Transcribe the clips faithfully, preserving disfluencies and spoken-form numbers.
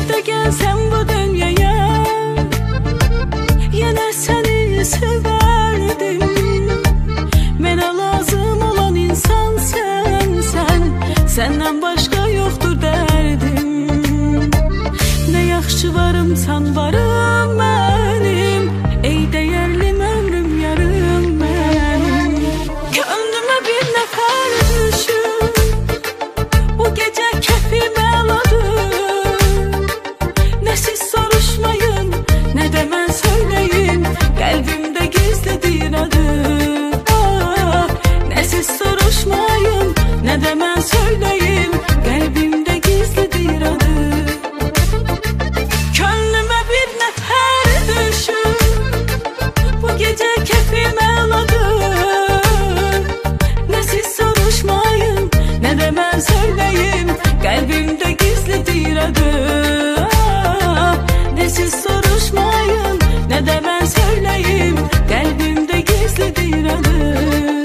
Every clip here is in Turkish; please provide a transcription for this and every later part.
Bir de gelsen bu dünyaya, yine seni severdim. Bana lazım olan insan sen, sen. Senden başka yoktur derdim. Ne yaxşı varımsan varım benim, ey değerlim ömrüm yarım benim. Gönlüme bir nefer düşür, bu gece keyfim eladır. Ne siz soruşmayın, ne de ben söyleyeyim, kalbimde gizlidir adı. Ah, ne siz soruşmayın, ne de ben söyleyeyim, kalbimde gizlidir adı. Gönlüme bir nefer düşür, bu gece keyfim eladır. Ne siz soruşmayın, ne de ben söyleyeyim, kalbimde gizlidir adı. Ah, ne siz soruşmayın, ne de ben söyleyeyim, kalbimde gizlidir adı.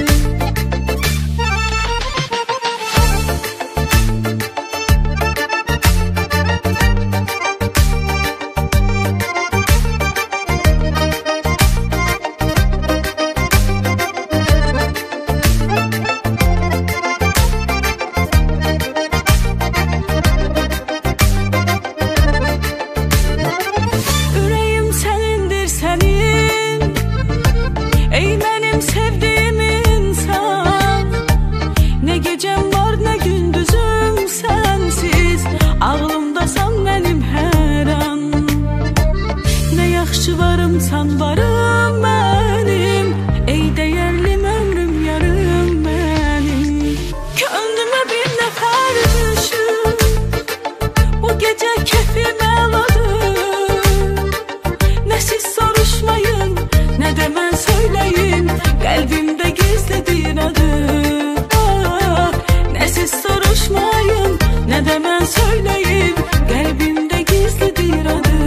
Yüreğim senindir senin, ey benim sevdiğim insan. Ne gecem var ne gündüzüm sensiz, ağlımdasan benim her an. Ne yaxşı varımsan varım benim, ey değerlim ömrüm yarım benim. Gönlüme bir nefer düşür, bu gece keyfim eladır. Ne siz soruşmayın, ne de ben söyleyeyim, kalbimde gizlidir adı. Ah, ne siz soruşmayın, ne de ben söyleyeyim, kalbimde gizlidir adı.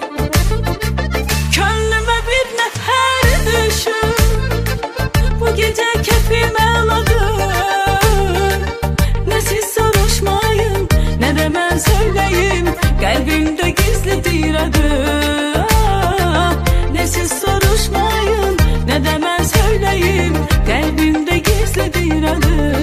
Gönlüme bir nefer düşür, bu gece keyfim eladır. Ne siz soruşmayın, ne de ben söyleyeyim, kalbimde gizlidir adı. Ah, ne siz soruşmayın, ne de ben söyleyeyim, kalbimde gizlidir adı.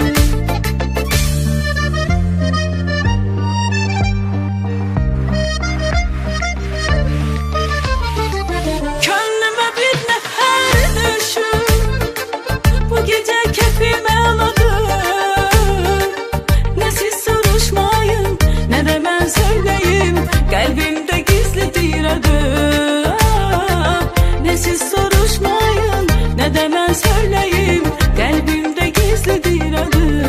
Gönlüme bir nefer düşür, bu gece keyfim eladır. Ne siz soruşmayın, ne de ben söyleyeyim, kalbimde gizlidir adı. Ah, ne siz soruşmayın, ne de ben söyleyeyim, kalbimde gizlidir adı.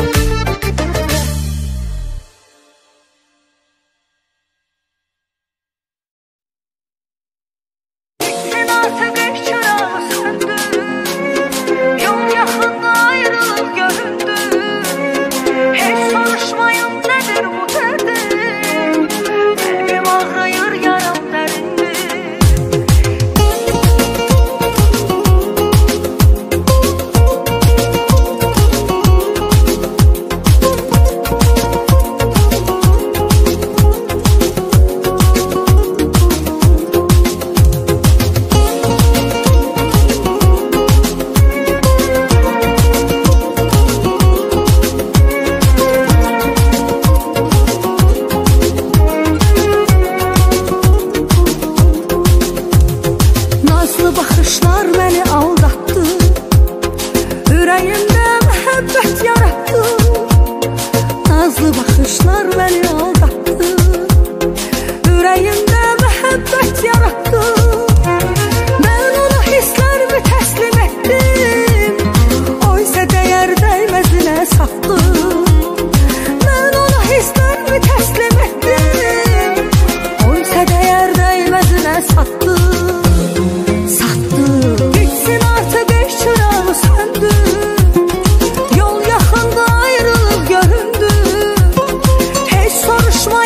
Sen artık ev çırağı söndü, yol yakında ayrılık göründü. Hiç soruşmayın nedir bu derdim, kalbim ağrıyor yaram derindi. Nazlı bakışlar beni aldattı, yüreğimde muhabbet yarattı. Nazlı bakışlar beni aldattı, yüreğimde muhabbet yarattı. Ben ona hislerimi teslim ettim, oysa değer değmezine sattı. Ben ona hislerimi teslim ettim, oysa değer değmezine sattı. Gitsin artık ev çırağı söndü, yol yakında ayrılık göründü. Hiç soruşma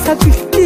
başa bitti.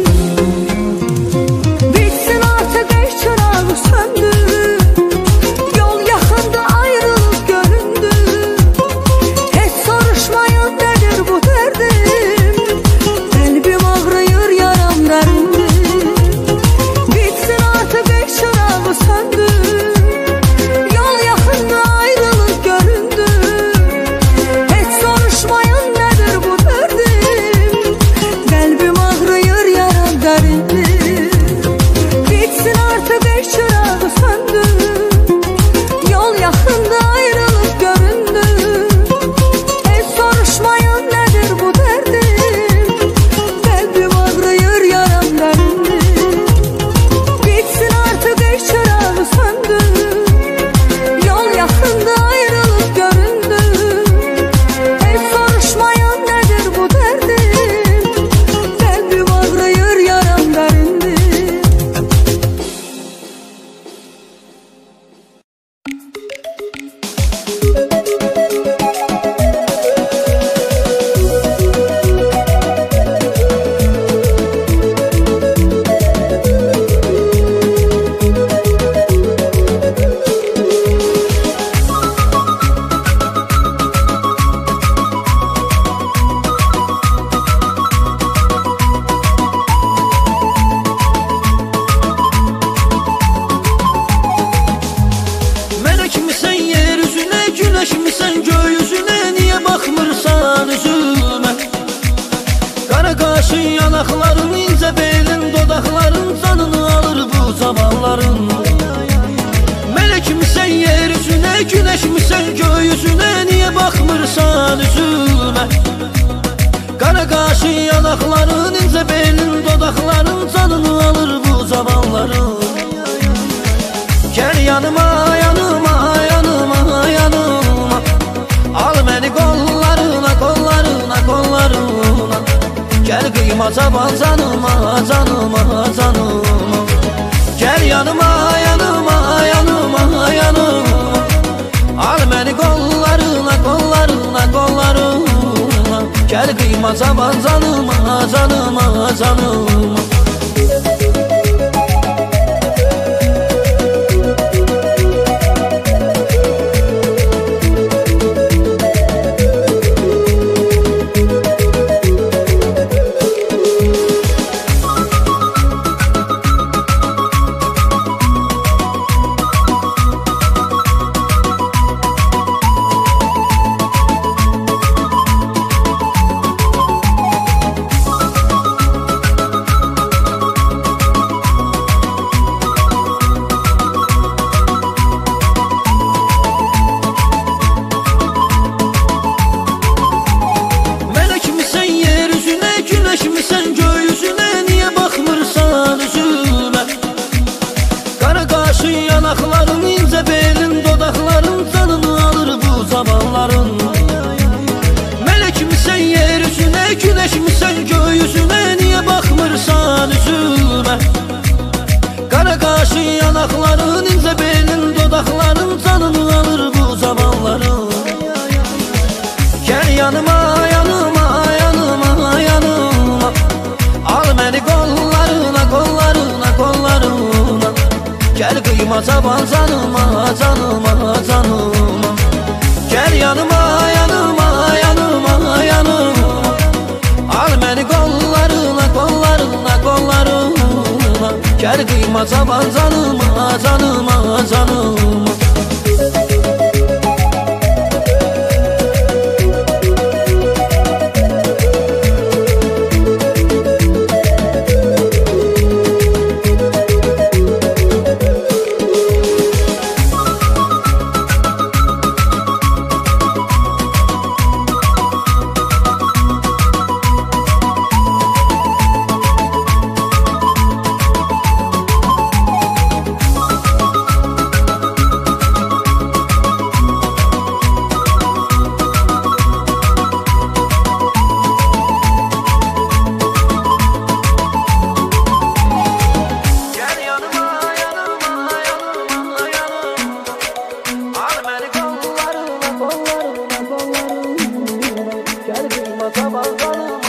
Bitsin artık eş çırağı söndü. Yol yakında ayrılık göründü. Hiç soruşmayın nedir bu derdim. Kalbim ağrıyor yaram derindi. Bitsin artık eş çırağı söndü. Yol yakında ayrılık göründü. Hiç soruşmayın nedir bu derdim. Kalbim ağrıyor yaram derindi. Bitsin artık eş çırağı söndü. Yol yakında ayrılık göründü. Hiç soruşmayın nedir bu derdim. Kalbim ağrıyor yaram derindi. Bitsin artık eş çırağı söndü. Yol yakında ayrılık göründü. Hiç soruşmayın nedir bu derdim. Kalbim ağrıyor yaram derindi. Melek misən yeryüzüne, güneş misən gökyüzüne, niye bakmırsan üzüme? Kara kaşın, yanakların, ince belin, dodakların, canını alır bu zamanların. Melek misən yeryüzüne, güneş misən gökyüzüne, niye bakmırsan üzüme? Kara kaşın, yanakların, ince belin, dodakların, canını alır bu zamanların. Gel yanıma, yanıma, yanıma, yanıma. Al beni kollarına, kollarına, kollarına. Gel kıyma taban canıma, canıma, canıma. Gel yanıma, yanıma, yanıma, yanıma. Al beni kollarına, kollarına, kollarına. Gel kıyma taban canıma, canıma, canıma. Yanakların, ince belin, dodakların, canını alır bu zamanların. Melek misən yeryüzüne, güneş misən gökyüzüne, niye bakmırsan üzüme? Kara kaşın, yanakların, ince belin, dodakların, canını alır bu zamanların. Gel yanıma, yanıma, yanıma, yanıma. Al beni kollarına, kollarına, kollarına. Gel kıyma taban canıma, canıma, canıma. Gel yanıma, yanıma, yanıma, yanıma. Al beni kollarına, kollarına, kollarına. Gel kıyma taban canıma, canıma, canıma. Sabah